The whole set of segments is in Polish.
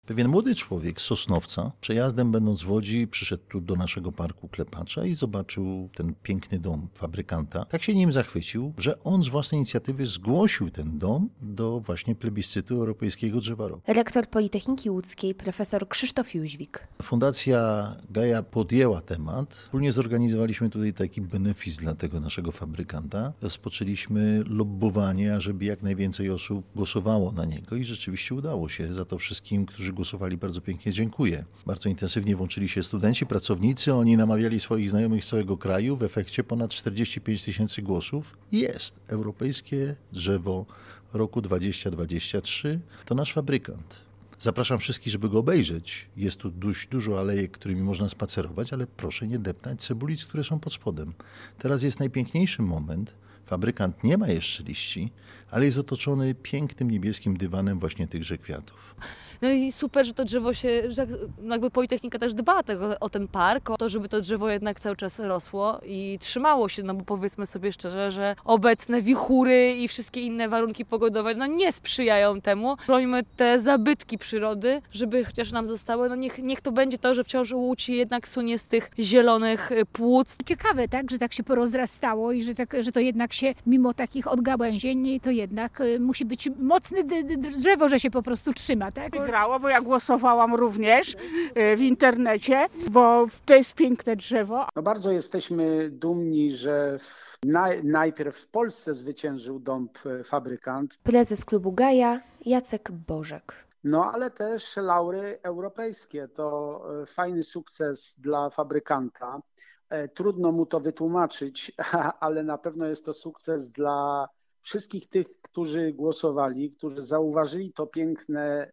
Pewien młody człowiek z Sosnowca, przejazdem będąc w Łodzi, przyszedł tu do naszego parku Klepacza i zobaczył ten piękny dom fabrykanta. Tak się nim zachwycił, że on z własnej inicjatywy zgłosił ten dom do właśnie plebiscytu Europejskiego Drzewa Roku. Rektor Politechniki Łódzkiej, profesor Krzysztof Jóźwik. Fundacja Gaja podjęła temat. Wspólnie zorganizowaliśmy tutaj taki benefis dla tego naszego fabrykanta. Rozpoczęliśmy lobbowanie, ażeby jak najwięcej osób głosowało na niego i rzeczywiście udało się. Za to wszystkim, którzy głosowali, bardzo pięknie dziękuję. Bardzo intensywnie włączyli się studenci, pracownicy, oni namawiali swoich znajomych z całego kraju. W efekcie ponad 45 tysięcy głosów. Jest Europejskie Drzewo Roku 2023. To nasz fabrykant. Zapraszam wszystkich, żeby go obejrzeć. Jest tu dość dużo alejek, którymi można spacerować, ale proszę nie deptać cebulic, które są pod spodem. Teraz jest najpiękniejszy moment. Fabrykant nie ma jeszcze liści, ale jest otoczony pięknym niebieskim dywanem właśnie tychże kwiatów. No i super, że to drzewo że jakby Politechnika też dba o ten park, o to, żeby to drzewo jednak cały czas rosło i trzymało się, no bo powiedzmy sobie szczerze, że obecne wichury i wszystkie inne warunki pogodowe nie sprzyjają temu. Chronimy te zabytki przyrody, żeby chociaż nam zostały, niech to będzie to, że wciąż Łódź jednak sunie z tych zielonych płuc. Ciekawe, tak, że tak się porozrastało i że to jednak się, mimo takich odgałęzień, to jednak musi być mocne drzewo, że się po prostu trzyma, tak? Wygrało, bo ja głosowałam również w internecie, bo to jest piękne drzewo. No bardzo jesteśmy dumni, że najpierw w Polsce zwyciężył dąb fabrykant. Prezes klubu Gaja Jacek Bożek. No ale też laury europejskie. To fajny sukces dla fabrykanta. Trudno mu to wytłumaczyć, ale na pewno jest to sukces dla wszystkich tych, którzy głosowali, którzy zauważyli to piękne,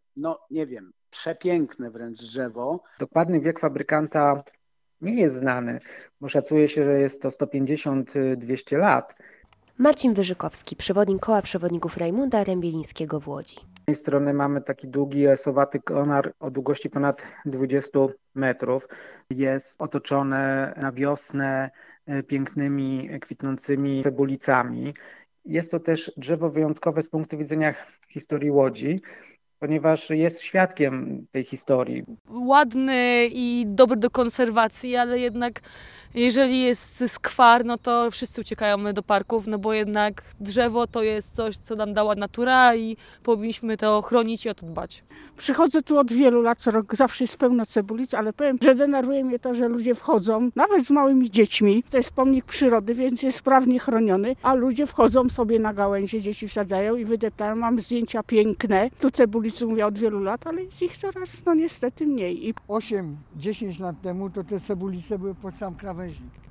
przepiękne wręcz drzewo. Dokładny wiek fabrykanta nie jest znany, bo szacuje się, że jest to 150-200 lat. Marcin Wyżykowski, przewodnik Koła Przewodników Rajmunda Rębielińskiego w Łodzi. Z jednej strony mamy taki długi, esowaty konar o długości ponad 20 metrów. Jest otoczone na wiosnę pięknymi, kwitnącymi cebulicami. Jest to też drzewo wyjątkowe z punktu widzenia historii Łodzi, ponieważ jest świadkiem tej historii. Ładny i dobry do konserwacji, ale jednak jeżeli jest skwar, to wszyscy uciekają do parków, bo jednak drzewo to jest coś, co nam dała natura i powinniśmy to chronić i o to dbać. Przychodzę tu od wielu lat, co rok zawsze jest pełno cebulic, ale powiem, że denerwuje mnie to, że ludzie wchodzą, nawet z małymi dziećmi. To jest pomnik przyrody, więc jest sprawnie chroniony, a ludzie wchodzą sobie na gałęzie, dzieci wsadzają i wydeptają. Mam zdjęcia piękne. Tu cebulicy mówię od wielu lat, ale jest ich coraz niestety mniej. 8-10 lat temu to te cebulice były pod sam krawężnik.